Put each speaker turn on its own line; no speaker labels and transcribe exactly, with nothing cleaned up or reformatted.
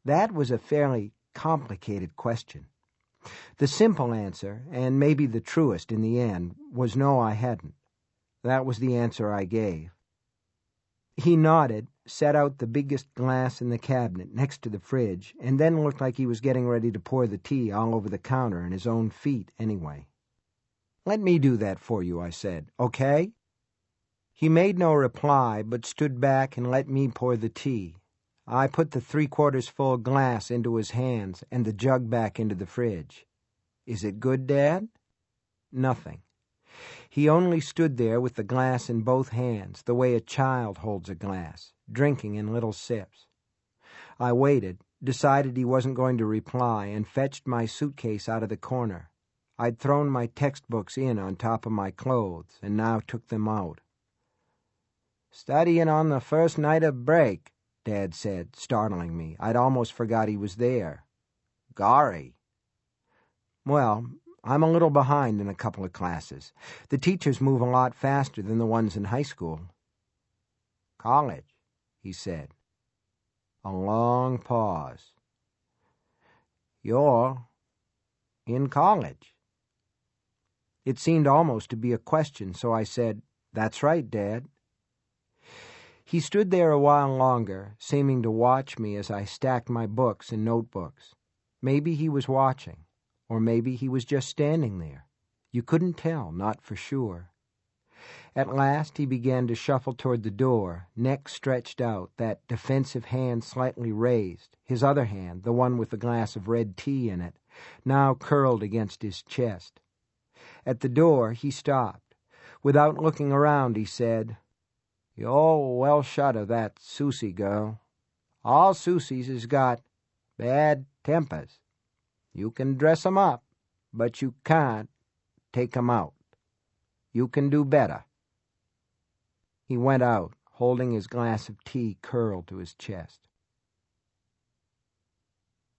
That was a fairly complicated question. The simple answer, and maybe the truest in the end, was no, I hadn't. That was the answer I gave. He nodded, set out the biggest glass in the cabinet next to the fridge, and then looked like he was getting ready to pour the tea all over the counter and his own feet anyway. "Let me do that for you," I said. "Okay?" He made no reply, but stood back and let me pour the tea. I put the three-quarters full glass into his hands and the jug back into the fridge. "Is it good, Dad?" Nothing. He only stood there with the glass in both hands, the way a child holds a glass, drinking in little sips. I waited, decided he wasn't going to reply, and fetched my suitcase out of the corner. I'd thrown my textbooks in on top of my clothes, and now took them out. "Studying on the first night of break," Dad said, startling me. I'd almost forgot he was there. "Gorry." "Well, I'm a little behind in a couple of classes. The teachers move a lot faster than the ones in high school." "College," he said. A long pause. "You're in college." It seemed almost to be a question, so I said, "That's right, Dad." He stood there a while longer, seeming to watch me as I stacked my books and notebooks. Maybe he was watching, or maybe he was just standing there. You couldn't tell, not for sure. At last he began to shuffle toward the door, neck stretched out, that defensive hand slightly raised, his other hand, the one with the glass of red tea in it, now curled against his chest. At the door he stopped. Without looking around, he said, "You're well shut of that Susie girl. All Susies has got bad tempers. You can dress 'em up, but you can't take 'em out. You can do better." He went out, holding his glass of tea curled to his chest.